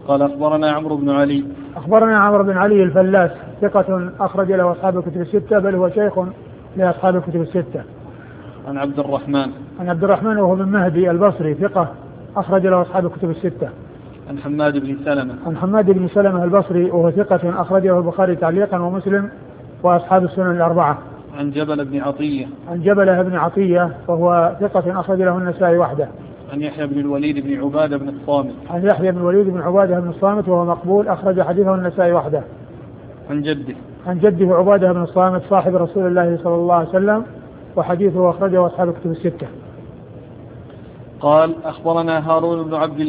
قال أخبرنا عمرو بن علي. أخبرنا عمرو بن علي الفلاس ثقة أخرج له أصحاب الكتب الستة، بل هو شيخ لأصحاب الكتب الستة. عن عبد الرحمن وهو بن مهدي البصري ثقة أخرج له أصحاب الكتب الستة. عن حماد بن سلمة البصري وهو ثقة أخرجه البخاري تعليقا ومسلم وأصحاب السنن الأربعة. عن جبل بن عطية وهو ثقة أخرج له النسائي وحده. عن يحيى بن الوليد بن عبادة بن الصامت وهو مقبول أخرج حديثه النسائي وحده. عن جده عبادة بن الصامت صاحب رسول الله صلى الله عليه وسلم وحديثه أخرجه أصحاب الكتب الستة. قال أخبرنا هارون بن عبد